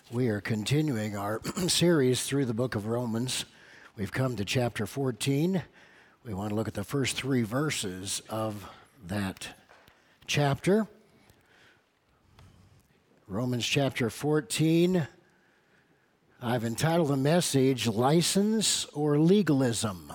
We are continuing our series through the book of Romans. We've come to chapter 14. We want to look at the first three verses of that chapter. Romans chapter 14. I've entitled the message, License or Legalism.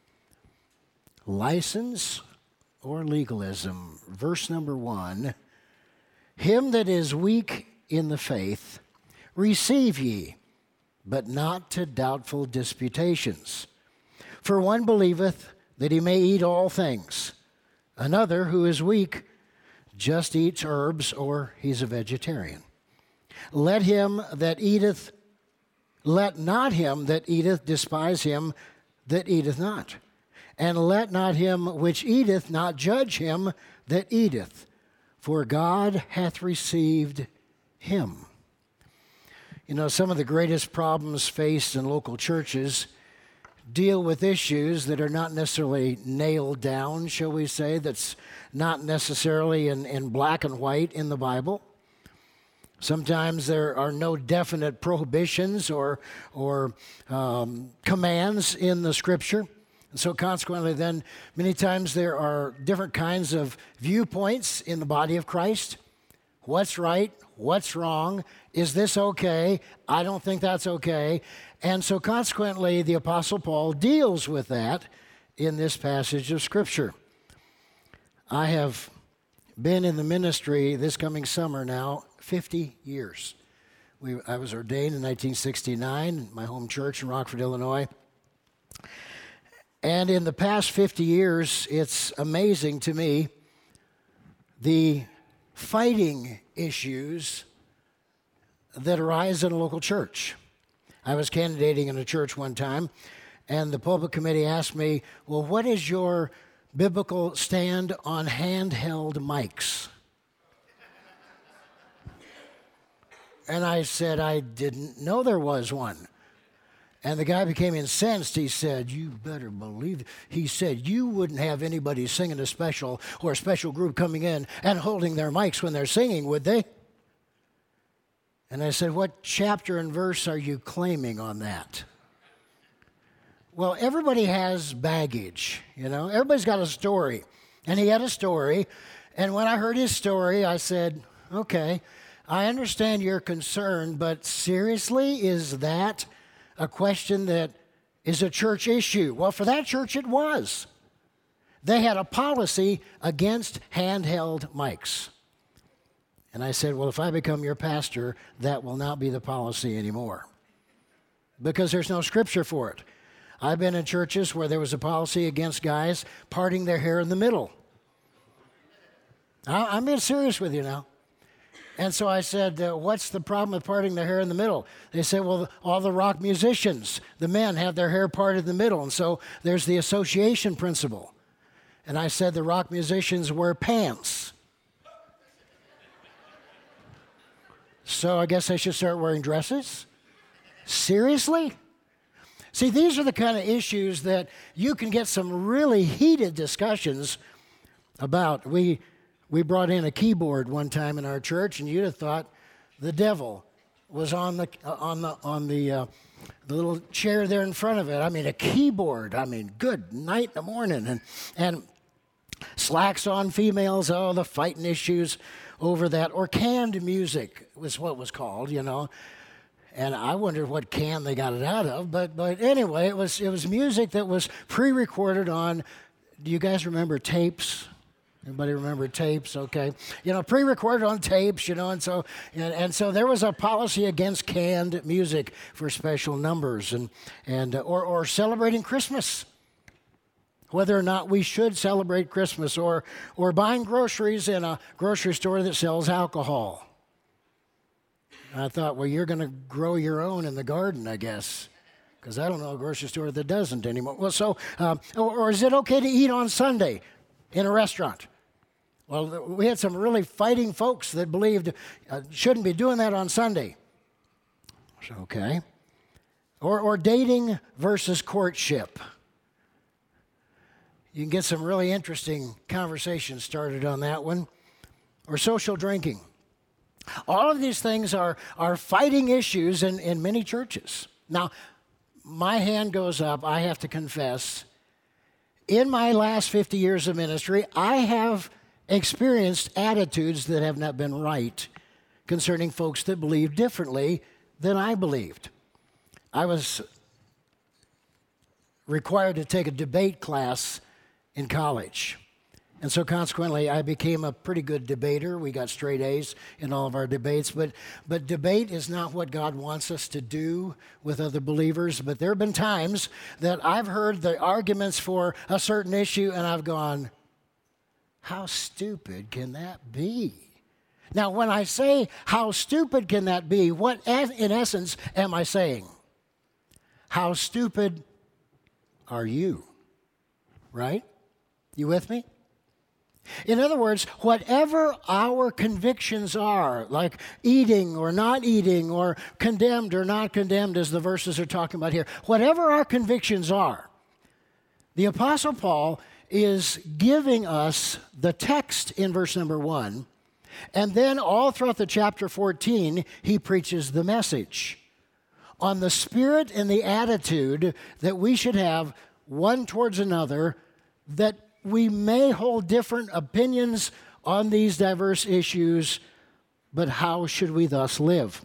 License or legalism. Verse number 1. Him that is weak in the faith, receive ye, but not to doubtful disputations. For one believeth that he may eat all things. Another, who is weak, just eats herbs, or he's a vegetarian. Let not him that eateth despise him that eateth not. And let not him which eateth not judge him that eateth, for God hath received him. You know, some of the greatest problems faced in local churches deal with issues that are not necessarily nailed down, shall we say, that's not necessarily in black and white in the Bible. Sometimes there are no definite prohibitions or commands in the Scripture. And so consequently then, many times there are different kinds of viewpoints in the body of Christ. What's right? What's wrong? Is this okay? I don't think that's okay. And so consequently, the Apostle Paul deals with that in this passage of Scripture. I have been in the ministry this coming summer now 50 years. I was ordained in 1969 in my home church in Rockford, Illinois. And in the past 50 years, it's amazing to me the fighting issues that arise in a local church. I was candidating in a church one time, and the pulpit committee asked me, well, what is your biblical stand on handheld mics? And I said, I didn't know there was one. And the guy became incensed. He said, you better believe it. He said, you wouldn't have anybody singing a special or a special group coming in and holding their mics when they're singing, would they? And I said, what chapter and verse are you claiming on that? Well, everybody has baggage, you know. Everybody's got a story. And he had a story. And when I heard his story, I said, okay, I understand your concern, but seriously, is that a question that is a church issue? Well, for that church, it was. They had a policy against handheld mics. And I said, well, if I become your pastor, that will not be the policy anymore, because there's no scripture for it. I've been in churches where there was a policy against guys parting their hair in the middle. I'm being serious with you now. And so I said, what's the problem with parting their hair in the middle? They said, well, all the rock musicians, the men, have their hair parted in the middle. And so there's the association principle. And I said the rock musicians wear pants. So I guess I should start wearing dresses? Seriously? See, these are the kind of issues that you can get some really heated discussions about. We brought in a keyboard one time in our church, and you'd have thought the devil was on the little chair there in front of it. I mean, a keyboard. I mean, good night in the morning, and slacks on females. Oh, the fighting issues over that, or canned music was what was called, you know. And I wondered what can they got it out of, but anyway, it was music that was pre-recorded on. Do you guys remember tapes? Anybody remember tapes? Okay. You know, pre-recorded on tapes, you know, and so there was a policy against canned music for special numbers or celebrating Christmas. Whether or not we should celebrate Christmas or buying groceries in a grocery store that sells alcohol. And I thought, well, you're going to grow your own in the garden, I guess, because I don't know a grocery store that doesn't anymore. Well, so, or is it okay to eat on Sunday in a restaurant? Well, we had some really fighting folks that believed shouldn't be doing that on Sunday. So, okay. Or dating versus courtship. You can get some really interesting conversations started on that one. Or social drinking. All of these things are fighting issues in many churches. Now, my hand goes up. I have to confess, in my last 50 years of ministry, I have experienced attitudes that have not been right concerning folks that believe differently than I believed. I was required to take a debate class in college. And so consequently, I became a pretty good debater. We got straight A's in all of our debates. But debate is not what God wants us to do with other believers. But there have been times that I've heard the arguments for a certain issue, and I've gone, how stupid can that be? Now, when I say, how stupid can that be, what in essence am I saying? How stupid are you? Right? You with me? In other words, whatever our convictions are, like eating or not eating, or condemned or not condemned, as the verses are talking about here, whatever our convictions are, the Apostle Paul is giving us the text in verse number 1, and then all throughout the chapter 14, he preaches the message on the spirit and the attitude that we should have one towards another, that we may hold different opinions on these diverse issues, but how should we thus live?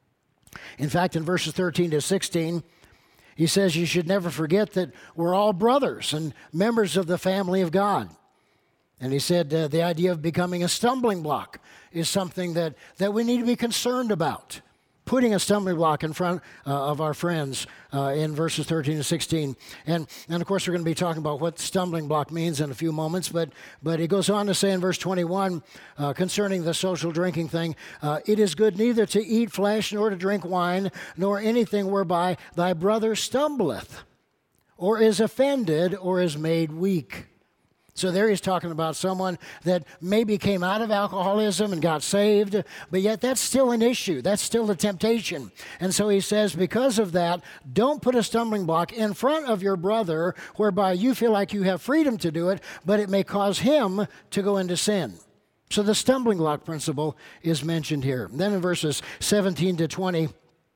In fact, in verses 13 to 16, he says you should never forget that we're all brothers and members of the family of God. And he said the idea of becoming a stumbling block is something that we need to be concerned about. Putting a stumbling block in front of our friends in verses 13 to 16. And of course, we're going to be talking about what stumbling block means in a few moments. But he goes on to say in verse 21, concerning the social drinking thing, it is good neither to eat flesh nor to drink wine, nor anything whereby thy brother stumbleth, or is offended, or is made weak. So there he's talking about someone that maybe came out of alcoholism and got saved, but yet that's still an issue. That's still a temptation. And so he says, because of that, don't put a stumbling block in front of your brother whereby you feel like you have freedom to do it, but it may cause him to go into sin. So the stumbling block principle is mentioned here. Then in verses 17 to 20,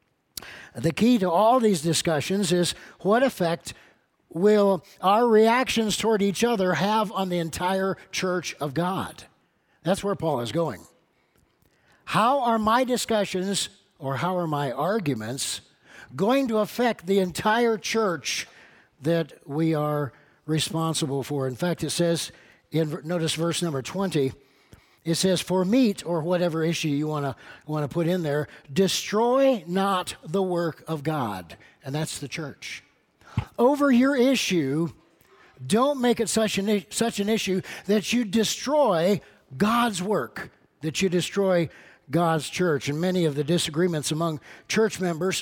the key to all these discussions is what effect will our reactions toward each other have on the entire church of God? That's where Paul is going. How are my discussions, or how are my arguments, going to affect the entire church that we are responsible for? In fact, it says, notice verse number 20, it says, for meat, or whatever issue you want to put in there, destroy not the work of God. And that's the church. Over your issue, don't make it such an issue that you destroy God's work, that you destroy God's church. And many of the disagreements among church members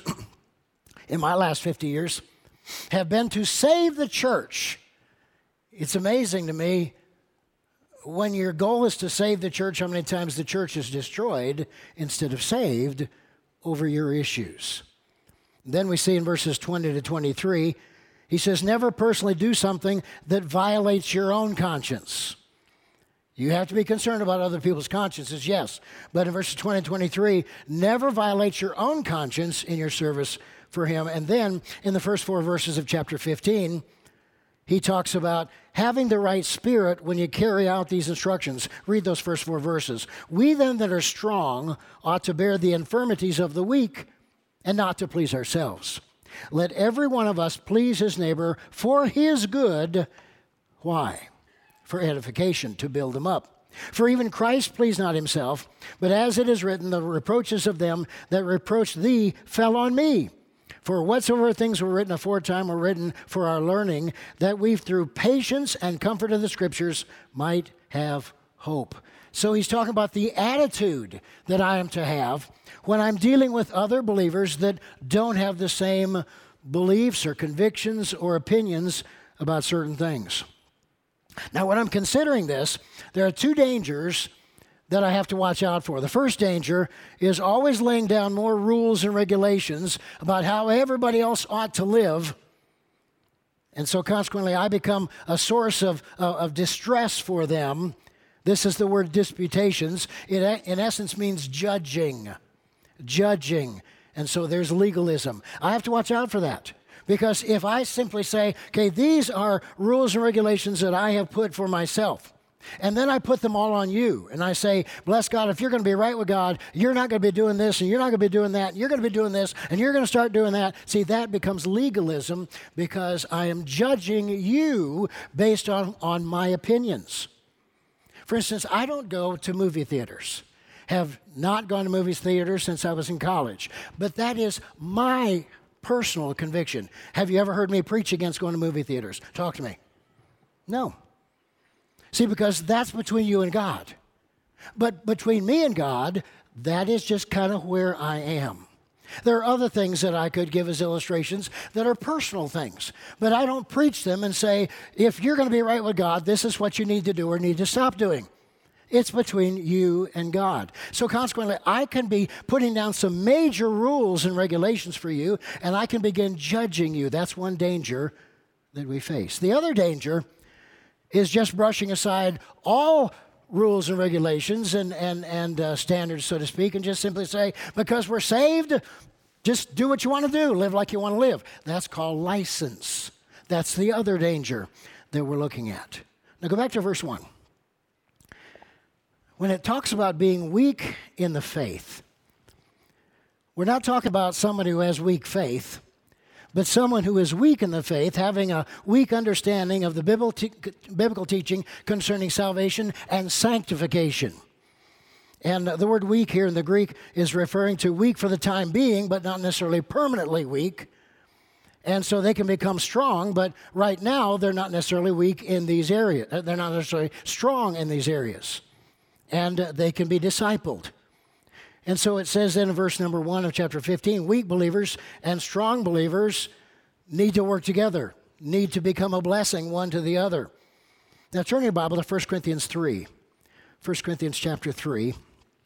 in my last 50 years have been to save the church. It's amazing to me, when your goal is to save the church, how many times the church is destroyed instead of saved over your issues. Then we see in verses 20 to 23, he says, never personally do something that violates your own conscience. You have to be concerned about other people's consciences, yes. But in verses 20 and 23, never violate your own conscience in your service for him. And then in the first 4 verses of chapter 15, he talks about having the right spirit when you carry out these instructions. Read those first 4 verses. We then that are strong ought to bear the infirmities of the weak, and not to please ourselves. Let every one of us please his neighbor for his good. Why? For edification, to build him up. For even Christ pleased not himself, but as it is written, the reproaches of them that reproached thee fell on me. For whatsoever things were written aforetime were written for our learning, that we through patience and comfort of the Scriptures might have hope. So he's talking about the attitude that I am to have when I'm dealing with other believers that don't have the same beliefs or convictions or opinions about certain things. Now, when I'm considering this, there are 2 dangers that I have to watch out for. The first danger is always laying down more rules and regulations about how everybody else ought to live. And so consequently, I become a source of distress for them This is the word disputations. It in essence means judging. Judging. And so there's legalism. I have to watch out for that. Because if I simply say, okay, these are rules and regulations that I have put for myself, and then I put them all on you, and I say, bless God, if you're going to be right with God, you're not going to be doing this, and you're not going to be doing that, and you're going to be doing this, and you're going to start doing that. See, that becomes legalism because I am judging you based on my opinions. For instance, I don't go to movie theaters. Have not gone to movie theaters since I was in college. But that is my personal conviction. Have you ever heard me preach against going to movie theaters? Talk to me. No. See, because that's between you and God. But between me and God, that is just kind of where I am. There are other things that I could give as illustrations that are personal things. But I don't preach them and say, if you're going to be right with God, this is what you need to do or need to stop doing. It's between you and God. So consequently, I can be putting down some major rules and regulations for you, and I can begin judging you. That's one danger that we face. The other danger is just brushing aside all rules and regulations and standards, so to speak, and just simply say, because we're saved, just do what you want to do, live like you want to live. That's called license. That's the other danger that we're looking at. Now go back to verse 1. When it talks about being weak in the faith, we're not talking about somebody who has weak faith, but someone who is weak in the faith, having a weak understanding of the biblical teaching concerning salvation and sanctification. And the word weak here in the Greek is referring to weak for the time being, but not necessarily permanently weak. And so they can become strong, but right now they're not necessarily weak in these areas. They're not necessarily strong in these areas. And they can be discipled. And so it says then in verse number 1 of chapter 15, weak believers and strong believers need to work together, need to become a blessing one to the other. Now turn your Bible to 1 Corinthians 3. 1 Corinthians chapter 3.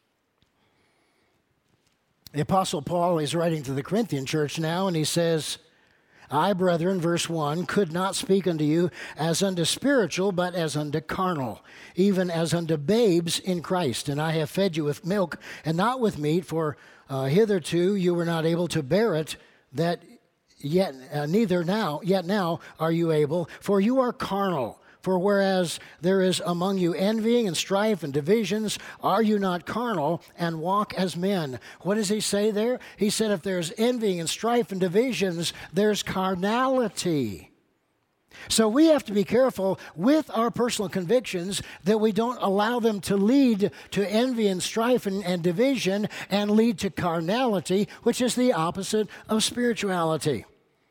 The Apostle Paul is writing to the Corinthian church now, and he says, I, brethren, verse 1, could not speak unto you as unto spiritual, but as unto carnal, even as unto babes in Christ. And I have fed you with milk and not with meat, for hitherto you were not able to bear it, that yet now are you able, for you are carnal. For whereas there is among you envying and strife and divisions, are you not carnal and walk as men? What does he say there? He said if there's envying and strife and divisions, there's carnality. So we have to be careful with our personal convictions that we don't allow them to lead to envy and strife and division and lead to carnality, which is the opposite of spirituality.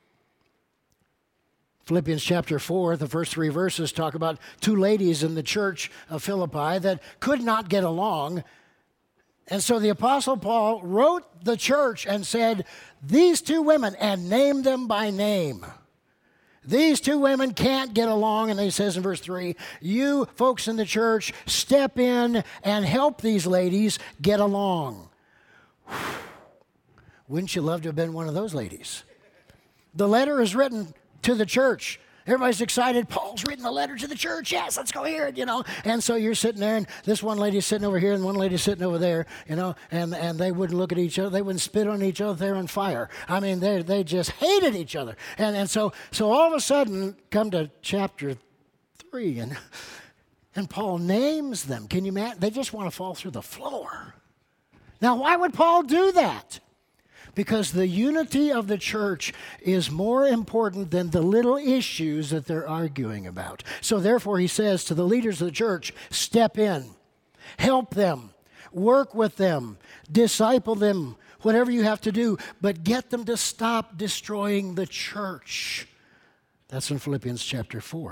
Philippians chapter 4, the first 3 verses talk about 2 ladies in the church of Philippi that could not get along. And so the Apostle Paul wrote the church and said, these 2 women, and named them by name. These 2 women can't get along, and he says in verse 3, you folks in the church, step in and help these ladies get along. Wouldn't you love to have been one of those ladies? The letter is written to the church. Everybody's excited. Paul's written a letter to the church. Yes, let's go hear it, And so you're sitting there, and this one lady's sitting over here, and one lady's sitting over there, and they wouldn't look at each other. They wouldn't spit on each other. They're on fire. I mean, they just hated each other. And so all of a sudden, come to chapter 3, and Paul names them. Can you imagine? They just want to fall through the floor. Now, why would Paul do that? Because the unity of the church is more important than the little issues that they're arguing about. So therefore, he says to the leaders of the church, step in, help them, work with them, disciple them, whatever you have to do, but get them to stop destroying the church. That's in Philippians chapter 4.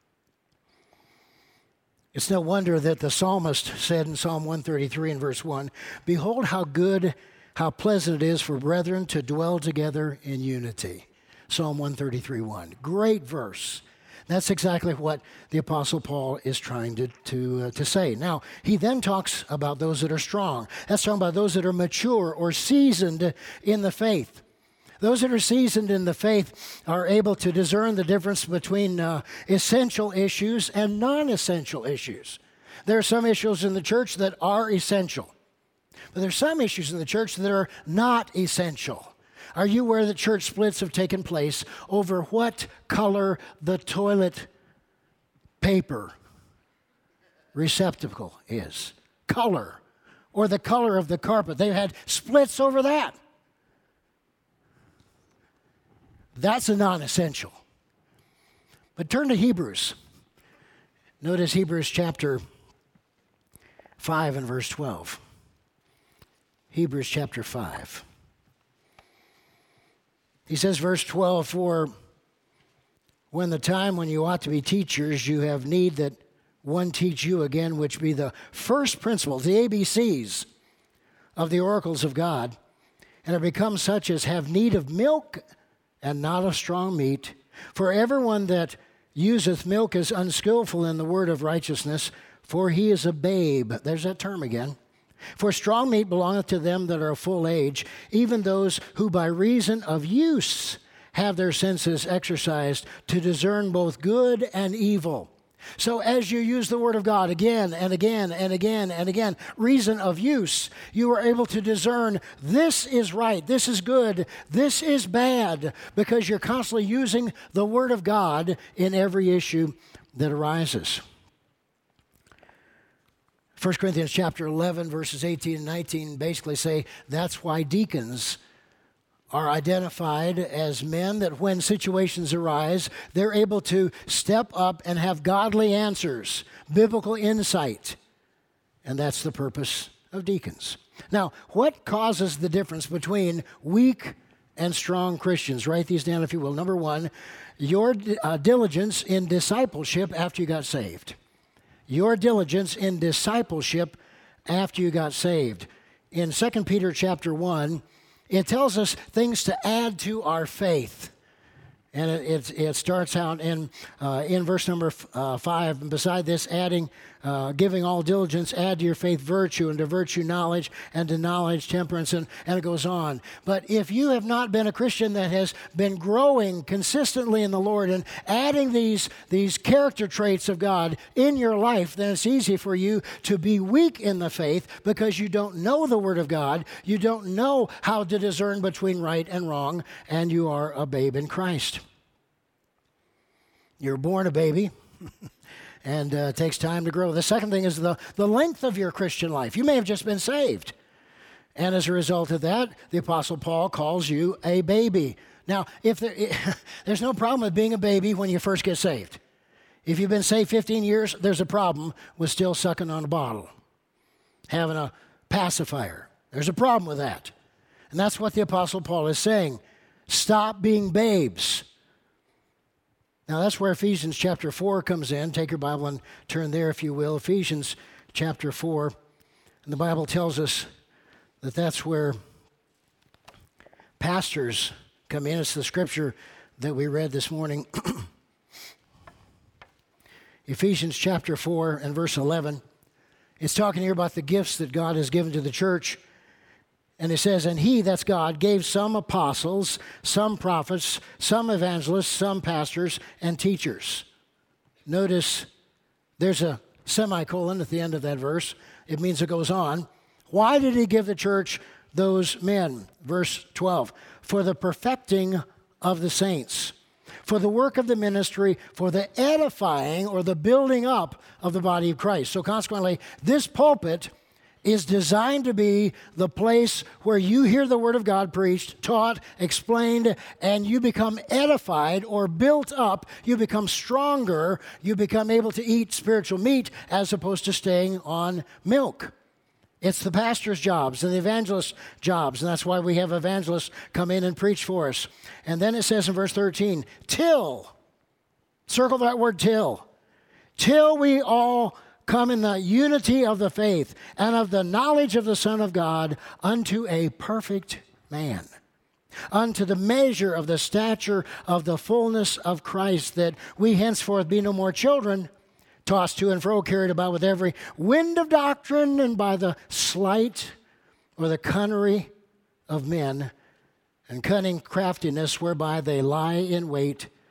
It's no wonder that the psalmist said in Psalm 133 and verse 1, behold how good, how pleasant it is for brethren to dwell together in unity. Psalm 133:1. Great verse. That's exactly what the Apostle Paul is trying to say. Now, he then talks about those that are strong. That's talking about those that are mature or seasoned in the faith. Those that are seasoned in the faith are able to discern the difference between essential issues and non-essential issues. There are some issues in the church that are essential. But there are some issues in the church that are not essential. Are you aware that church splits have taken place over what color the toilet paper receptacle is? Color. Or the color of the carpet. They've had splits over that. That's a non-essential. But turn to Hebrews. Notice Hebrews chapter 5 and verse 12. Hebrews chapter 5. He says, verse 12, for when the time when you ought to be teachers, you have need that one teach you again, which be the first principles, the ABCs of the oracles of God, and are become such as have need of milk and not of strong meat. For everyone that useth milk is unskillful in the word of righteousness, for he is a babe. There's that term again. For strong meat belongeth to them that are of full age, even those who by reason of use have their senses exercised to discern both good and evil. So as you use the Word of God again and again and again and again, reason of use, you are able to discern this is right, this is good, this is bad, because you're constantly using the Word of God in every issue that arises. 1 Corinthians chapter 11, verses 18 and 19 basically say that's why deacons are identified as men that when situations arise, they're able to step up and have godly answers, biblical insight. And that's the purpose of deacons. Now, what causes the difference between weak and strong Christians? Write these down if you will. Number one, your diligence in discipleship after you got saved. Your diligence in discipleship after you got saved. In 2 Peter chapter 1, it tells us things to add to our faith. And it starts out in verse number 5. And beside this, adding, giving all diligence, add to your faith virtue, and to virtue knowledge, and to knowledge temperance, and it goes on. But if you have not been a Christian that has been growing consistently in the Lord and adding these character traits of God in your life, then it's easy for you to be weak in the faith because you don't know the Word of God, you don't know how to discern between right and wrong, and you are a babe in Christ. You're born a baby, and it takes time to grow. The second thing is the length of your Christian life. You may have just been saved. And as a result of that, the Apostle Paul calls you a baby. Now, there's no problem with being a baby when you first get saved. If you've been saved 15 years, there's a problem with still sucking on a bottle, having a pacifier. There's a problem with that. And that's what the Apostle Paul is saying. Stop being babes. Now, that's where Ephesians chapter 4 comes in. Take your Bible and turn there, if you will. Ephesians chapter 4. And the Bible tells us that that's where pastors come in. It's the scripture that we read this morning. Ephesians chapter 4 and verse 11. It's talking here about the gifts that God has given to the church. And it says, and he, that's God, gave some apostles, some prophets, some evangelists, some pastors, and teachers. Notice there's a semicolon at the end of that verse. It means it goes on. Why did he give the church those men? Verse 12, for the perfecting of the saints, for the work of the ministry, for the edifying or the building up of the body of Christ. So consequently, this pulpit is designed to be the place where you hear the Word of God preached, taught, explained, and you become edified or built up. You become stronger. You become able to eat spiritual meat as opposed to staying on milk. It's the pastor's jobs and the evangelist's jobs, and that's why we have evangelists come in and preach for us. And then it says in verse 13, till, circle that word till we all come in the unity of the faith and of the knowledge of the Son of God unto a perfect man, unto the measure of the stature of the fullness of Christ, that we henceforth be no more children, tossed to and fro, carried about with every wind of doctrine, and by the sleight or the cunnery of men, and cunning craftiness whereby they lie in wait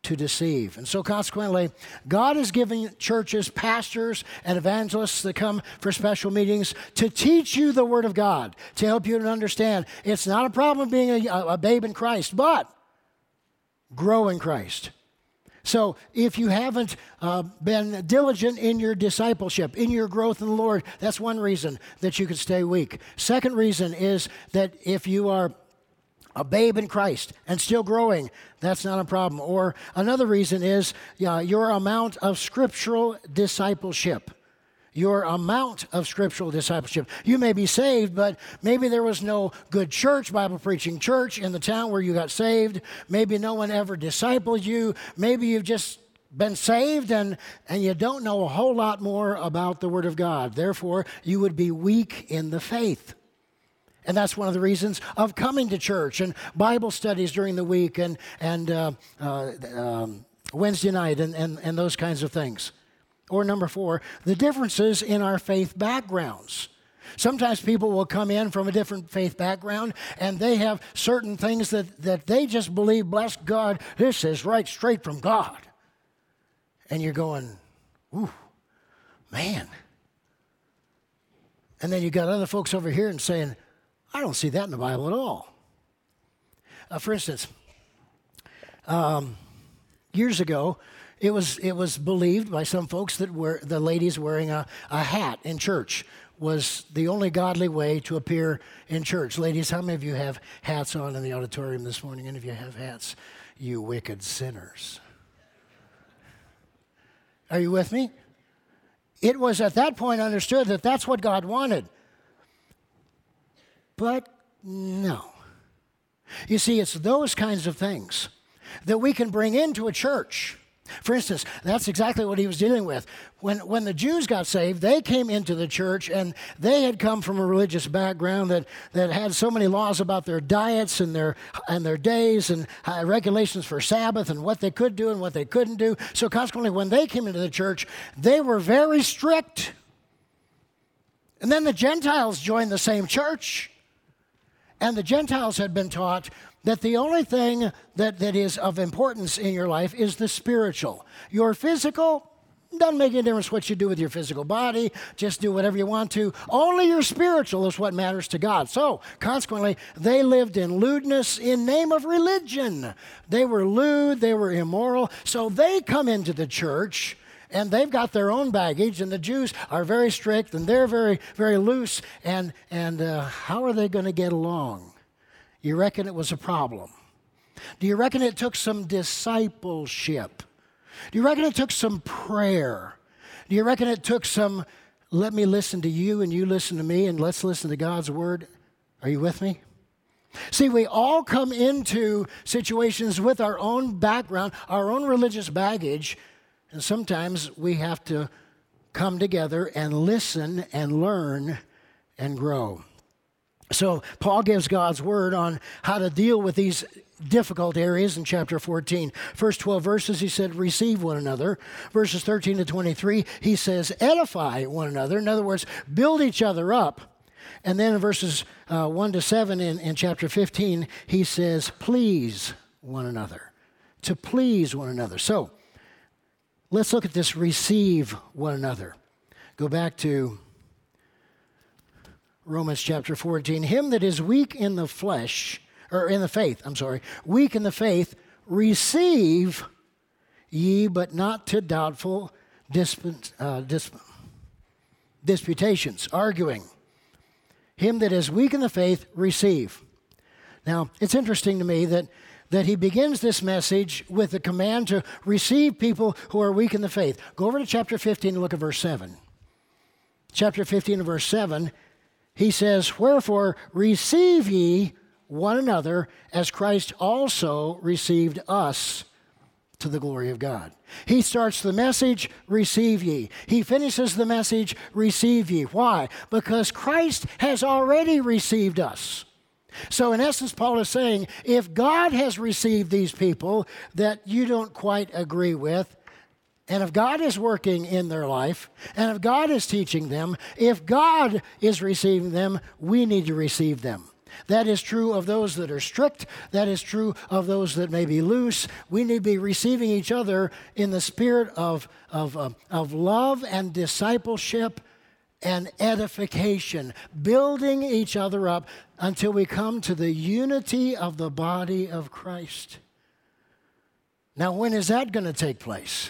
to deceive. And so consequently, God is giving churches, pastors, and evangelists that come for special meetings to teach you the Word of God, to help you to understand it's not a problem being a babe in Christ, but grow in Christ. So if you haven't been diligent in your discipleship, in your growth in the Lord, that's one reason that you could stay weak. Second reason is that if you are a babe in Christ and still growing, that's not a problem. Or another reason is your amount of scriptural discipleship. Your amount of scriptural discipleship. You may be saved, but maybe there was no good church, Bible preaching church in the town where you got saved. Maybe no one ever discipled you. Maybe you've just been saved and you don't know a whole lot more about the Word of God. Therefore, you would be weak in the faith. And that's one of the reasons of coming to church and Bible studies during the week and Wednesday night and those kinds of things. Or number 4, the differences in our faith backgrounds. Sometimes people will come in from a different faith background and they have certain things that they just believe, bless God, this is right straight from God. And you're going, ooh, man. And then you got other folks over here and saying, I don't see that in the Bible at all. For instance, years ago, it was believed by some folks that the ladies wearing a hat in church was the only godly way to appear in church. Ladies, how many of you have hats on in the auditorium this morning? Any of you have hats? You wicked sinners. Are you with me? It was at that point understood that that's what God wanted. But no. You see, it's those kinds of things that we can bring into a church. For instance, that's exactly what he was dealing with. When the Jews got saved, they came into the church and they had come from a religious background that had so many laws about their diets and their days and regulations for Sabbath and what they could do and what they couldn't do. So consequently, when they came into the church, they were very strict. And then the Gentiles joined the same church. And the Gentiles had been taught that the only thing that is of importance in your life is the spiritual. Your physical, doesn't make any difference what you do with your physical body. Just do whatever you want to. Only your spiritual is what matters to God. So, consequently, they lived in lewdness in name of religion. They were lewd, they were immoral. So they come into the church and they've got their own baggage, and the Jews are very strict, and they're very, very loose, and how are they going to get along? You reckon it was a problem? Do you reckon it took some discipleship? Do you reckon it took some prayer? Do you reckon it took some, let me listen to you and you listen to me, and let's listen to God's Word? Are you with me? See, we all come into situations with our own background, our own religious baggage, and sometimes we have to come together and listen and learn and grow. So Paul gives God's word on how to deal with these difficult areas in chapter 14. First 12 verses, he said, receive one another. Verses 13 to 23, he says, edify one another. In other words, build each other up. And then in verses 1 to 7 in chapter 15, he says, please one another. To please one another. So, let's look at this, receive one another. Go back to Romans chapter 14. Him that is weak in the flesh, or in the faith, weak in the faith, receive ye, but not to doubtful disputations, arguing. Him that is weak in the faith, receive. Now, it's interesting to me that he begins this message with the command to receive people who are weak in the faith. Go over to chapter 15 and look at verse 7. Chapter 15 and verse 7, he says, wherefore receive ye one another as Christ also received us to the glory of God. He starts the message, receive ye. He finishes the message, receive ye. Why? Because Christ has already received us. So in essence, Paul is saying, if God has received these people that you don't quite agree with, and if God is working in their life, and if God is teaching them, if God is receiving them, we need to receive them. That is true of those that are strict. That is true of those that may be loose. We need to be receiving each other in the spirit of love and discipleship and edification, building each other up until we come to the unity of the body of Christ. Now, when is that going to take place?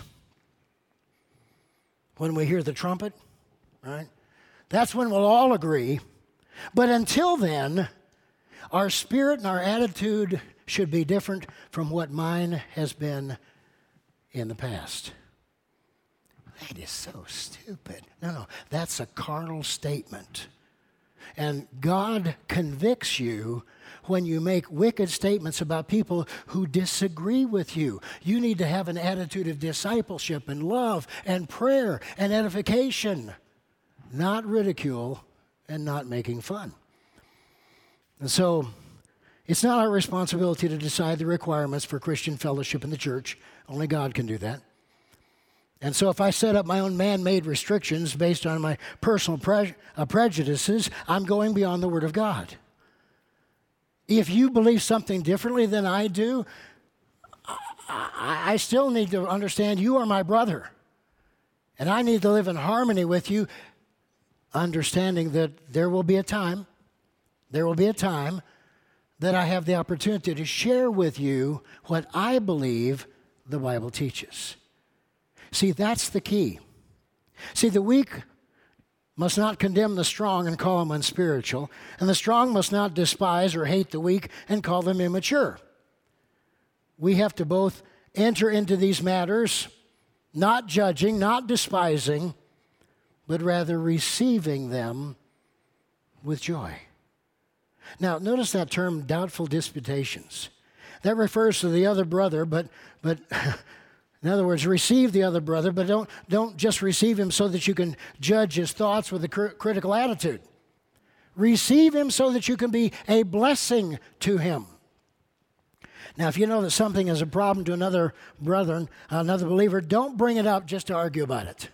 When we hear the trumpet, right? That's when we'll all agree. But until then, our spirit and our attitude should be different from what mine has been in the past. That is so stupid. No, that's a carnal statement. And God convicts you when you make wicked statements about people who disagree with you. You need to have an attitude of discipleship and love and prayer and edification, not ridicule and not making fun. And so it's not our responsibility to decide the requirements for Christian fellowship in the church. Only God can do that. And so if I set up my own man-made restrictions based on my personal prejudices, I'm going beyond the Word of God. If you believe something differently than I do, I still need to understand you are my brother. And I need to live in harmony with you, understanding that there will be a time that I have the opportunity to share with you what I believe the Bible teaches. See, that's the key. See, the weak must not condemn the strong and call them unspiritual, and the strong must not despise or hate the weak and call them immature. We have to both enter into these matters, not judging, not despising, but rather receiving them with joy. Now, notice that term, doubtful disputations. That refers to the other brother, but in other words, receive the other brother, but don't just receive him so that you can judge his thoughts with a critical attitude. Receive him so that you can be a blessing to him. Now, if you know that something is a problem to another brother, another believer, don't bring it up just to argue about it.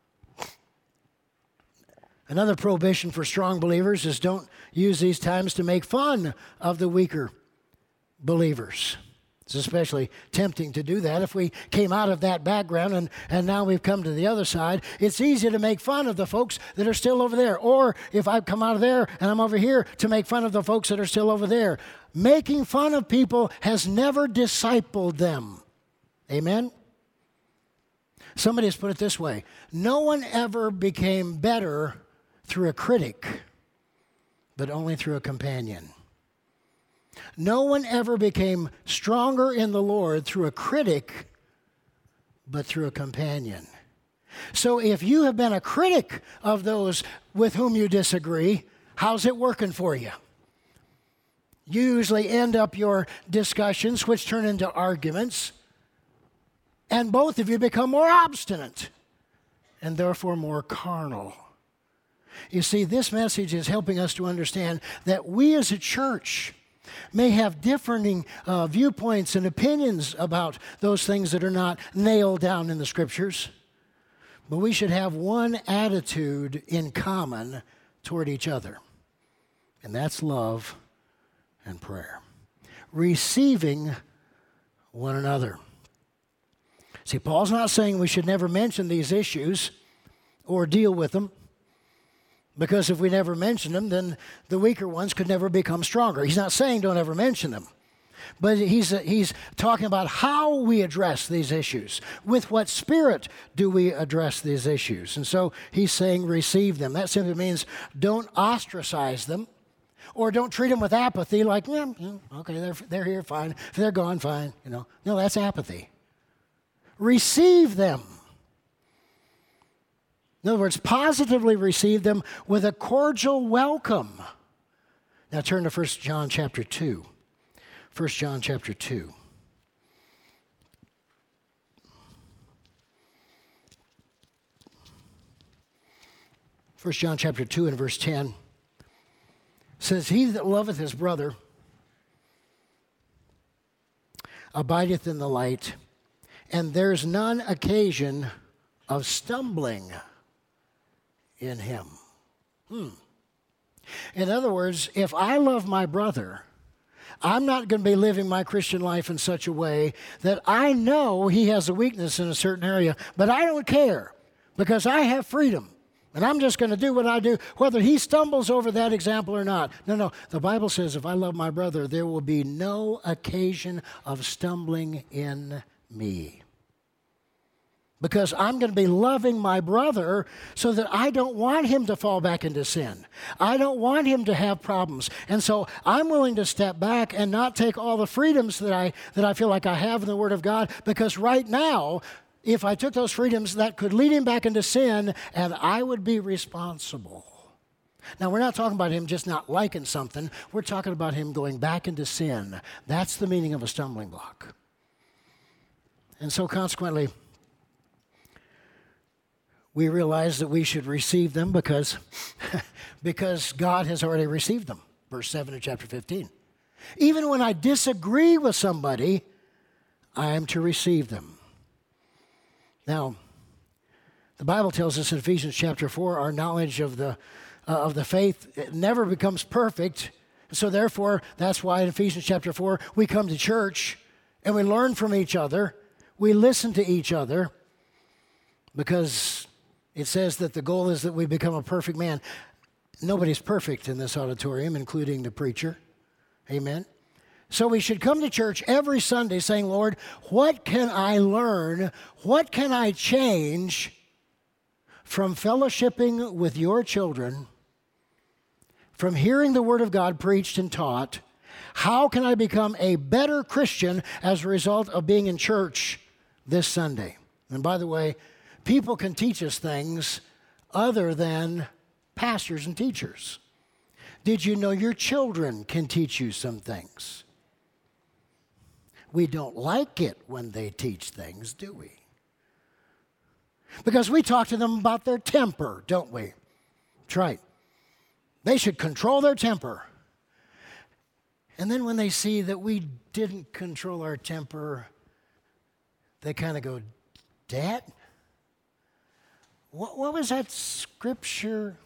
Another prohibition for strong believers is don't use these times to make fun of the weaker believers. It's especially tempting to do that if we came out of that background and now we've come to the other side. It's easy to make fun of the folks that are still over there. Or if I've come out of there and I'm over here, to make fun of the folks that are still over there. Making fun of people has never discipled them. Amen? Somebody has put it this way. No one ever became better through a critic, but only through a companion. No one ever became stronger in the Lord through a critic, but through a companion. So if you have been a critic of those with whom you disagree, how's it working for you? You usually end up your discussions, which turn into arguments, and both of you become more obstinate and therefore more carnal. You see, this message is helping us to understand that we as a church may have differing viewpoints and opinions about those things that are not nailed down in the Scriptures, but we should have one attitude in common toward each other, and that's love and prayer. Receiving one another. See, Paul's not saying we should never mention these issues or deal with them, because if we never mention them, then the weaker ones could never become stronger. He's not saying don't ever mention them. But he's talking about how we address these issues. With what spirit do we address these issues? And so he's saying receive them. That simply means don't ostracize them, or don't treat them with apathy like, yeah, okay, they're here, fine. If they're gone, fine. No, that's apathy. Receive them. In other words, positively receive them with a cordial welcome. Now turn to 1 John chapter 2. 1 John chapter 2. First John chapter 2 and verse 10 says, He that loveth his brother abideth in the light, and there's none occasion of stumbling in him. In other words, if I love my brother, I'm not going to be living my Christian life in such a way that I know he has a weakness in a certain area, but I don't care because I have freedom. And I'm just going to do what I do, whether he stumbles over that example or not. No. The Bible says if I love my brother, there will be no occasion of stumbling in me. Because I'm going to be loving my brother so that I don't want him to fall back into sin. I don't want him to have problems. And so I'm willing to step back and not take all the freedoms that I feel like I have in the Word of God, because right now, if I took those freedoms, that could lead him back into sin, and I would be responsible. Now, we're not talking about him just not liking something. We're talking about him going back into sin. That's the meaning of a stumbling block. And so consequently, we realize that we should receive them because God has already received them. Verse 7 of chapter 15. Even when I disagree with somebody, I am to receive them. Now, the Bible tells us in Ephesians chapter 4, our knowledge of the faith, it never becomes perfect. So therefore, that's why in Ephesians chapter 4, we come to church and we learn from each other. We listen to each other because it says that the goal is that we become a perfect man. Nobody's perfect in this auditorium, including the preacher. Amen. So we should come to church every Sunday saying, Lord, what can I learn? What can I change from fellowshipping with your children, from hearing the Word of God preached and taught? How can I become a better Christian as a result of being in church this Sunday? And by the way, people can teach us things other than pastors and teachers. Did you know your children can teach you some things? We don't like it when they teach things, do we? Because we talk to them about their temper, don't we? That's right. They should control their temper. And then when they see that we didn't control our temper, they kind of go, Dad, what was that scripture?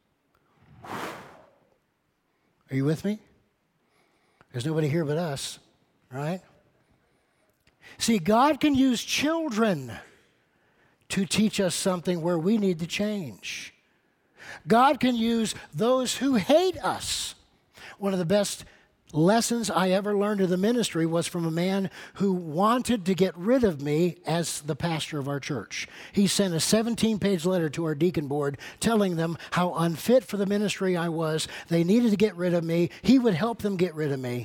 Are you with me? There's nobody here but us, right? See, God can use children to teach us something where we need to change. God can use those who hate us. One of the best lessons I ever learned in the ministry was from a man who wanted to get rid of me as the pastor of our church. He sent a 17-page letter to our deacon board telling them how unfit for the ministry I was. They needed to get rid of me. He would help them get rid of me.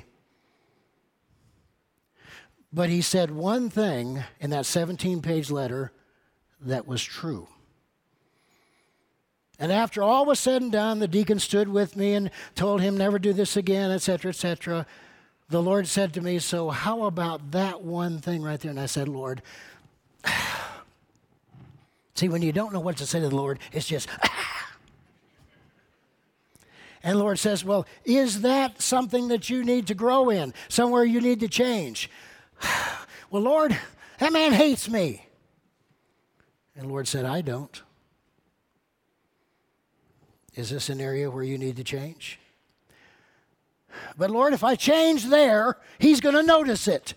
But he said one thing in that 17-page letter that was true. And after all was said and done, the deacon stood with me and told him never do this again, etc., etc. The Lord said to me, so how about that one thing right there? And I said, Lord, see, when you don't know what to say to the Lord, it's just, And the Lord says, well, is that something that you need to grow in, somewhere you need to change? Well, Lord, that man hates me. And the Lord said, I don't. Is this an area where you need to change? But Lord, if I change there, he's going to notice it.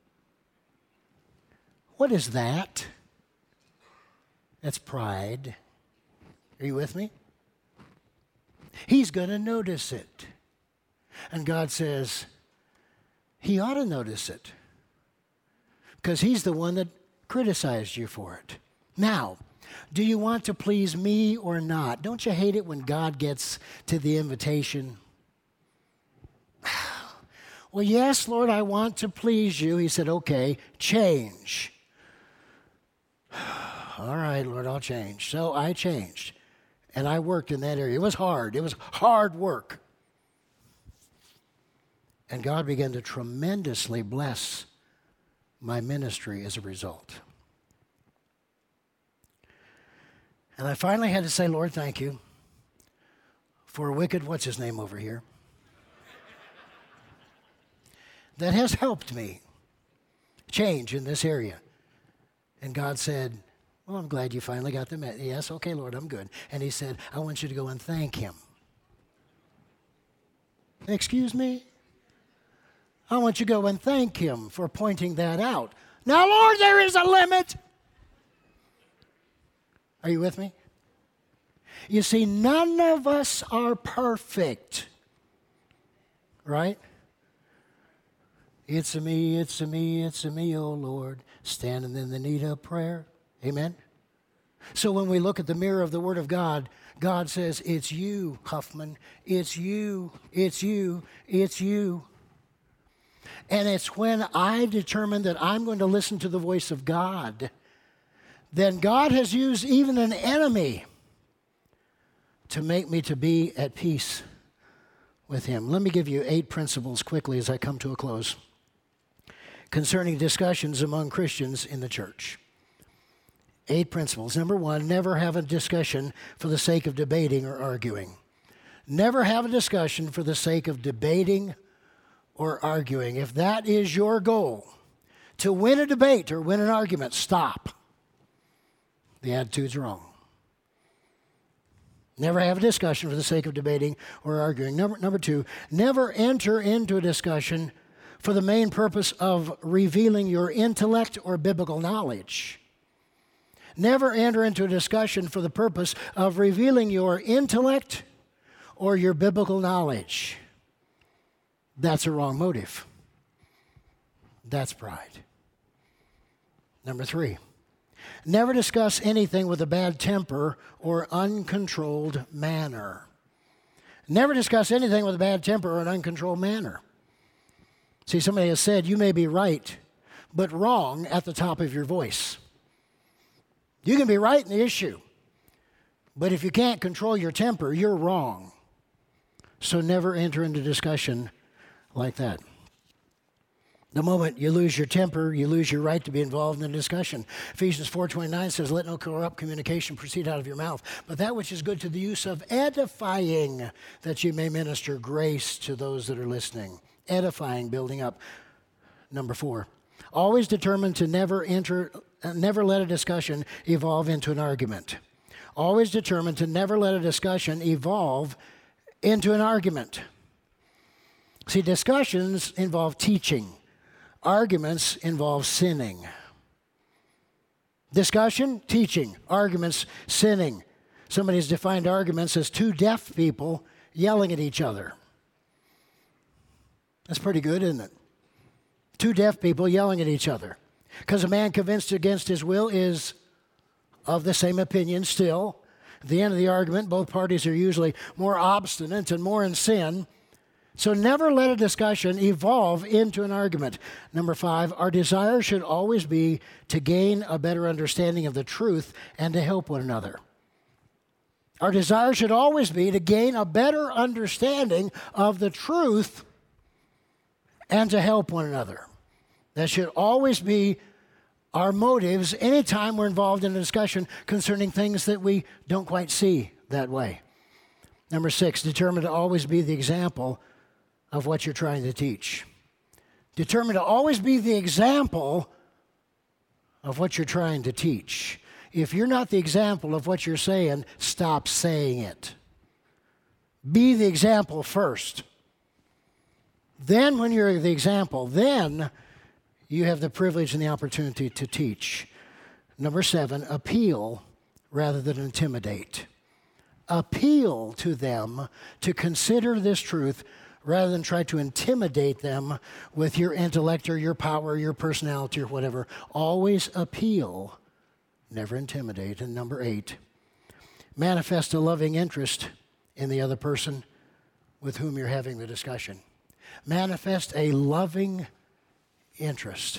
What is that? That's pride. Are you with me? He's going to notice it. And God says, he ought to notice it. Because he's the one that criticized you for it. Now, do you want to please me or not? Don't you hate it when God gets to the invitation? Well, yes, Lord, I want to please you. He said, okay, change. All right, Lord, I'll change. So I changed, and I worked in that area. It was hard. It was hard work. And God began to tremendously bless my ministry as a result. And I finally had to say, Lord, thank you for a wicked, what's his name over here, that has helped me change in this area. And God said, well, I'm glad you finally got the message. Yes, okay, Lord, I'm good. And he said, I want you to go and thank him. Excuse me? I want you to go and thank him for pointing that out. Now, Lord, there is a limit. Are you with me? You see, none of us are perfect, right? It's a me, oh Lord, standing in the need of prayer. Amen? So when we look at the mirror of the Word of God, God says, it's you, Huffman. It's you, it's you, it's you. And it's when I determine that I'm going to listen to the voice of God, then God has used even an enemy to make me to be at peace with him. Let me give you 8 principles quickly as I come to a close concerning discussions among Christians in the church. 8 principles. Number 1, never have a discussion for the sake of debating or arguing. Never have a discussion for the sake of debating or arguing. If that is your goal, to win a debate or win an argument, stop. The attitude's wrong. Never have a discussion for the sake of debating or arguing. Number 2, never enter into a discussion for the main purpose of revealing your intellect or biblical knowledge. Never enter into a discussion for the purpose of revealing your intellect or your biblical knowledge. That's a wrong motive. That's pride. Number 3, never discuss anything with a bad temper or uncontrolled manner. Never discuss anything with a bad temper or an uncontrolled manner. See, somebody has said, you may be right, but wrong at the top of your voice. You can be right in the issue, but if you can't control your temper, you're wrong. So never enter into discussion like that. The moment you lose your temper, you lose your right to be involved in a discussion. Ephesians 4:29 says, let no corrupt communication proceed out of your mouth, but that which is good to the use of edifying, that you may minister grace to those that are listening. Edifying, building up. Number 4, always determined to never let a discussion evolve into an argument. Always determined to never let a discussion evolve into an argument. See, discussions involve teaching. Arguments involve sinning. Discussion, teaching. Arguments, sinning. Somebody has defined arguments as 2 deaf people yelling at each other. That's pretty good, isn't it? 2 deaf people yelling at each other. Because a man convinced against his will is of the same opinion still. At the end of the argument, both parties are usually more obstinate and more in sin. So never let a discussion evolve into an argument. Number 5, our desire should always be to gain a better understanding of the truth and to help one another. Our desire should always be to gain a better understanding of the truth and to help one another. That should always be our motives anytime we're involved in a discussion concerning things that we don't quite see that way. Number 6, determined to always be the example of what you're trying to teach. Determined to always be the example of what you're trying to teach. If you're not the example of what you're saying, stop saying it. Be the example first. Then when you're the example, then you have the privilege and the opportunity to teach. Number 7, appeal rather than intimidate. Appeal to them to consider this truth rather than try to intimidate them with your intellect or your power, your personality or whatever. Always appeal, never intimidate. And number 8, manifest a loving interest in the other person with whom you're having the discussion. Manifest a loving interest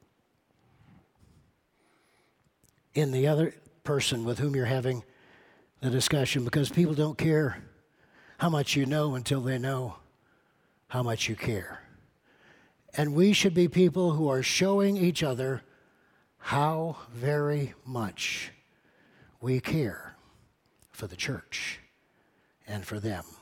in the other person with whom you're having the discussion, because people don't care how much you know until they know how much you care. And we should be people who are showing each other how very much we care for the church and for them.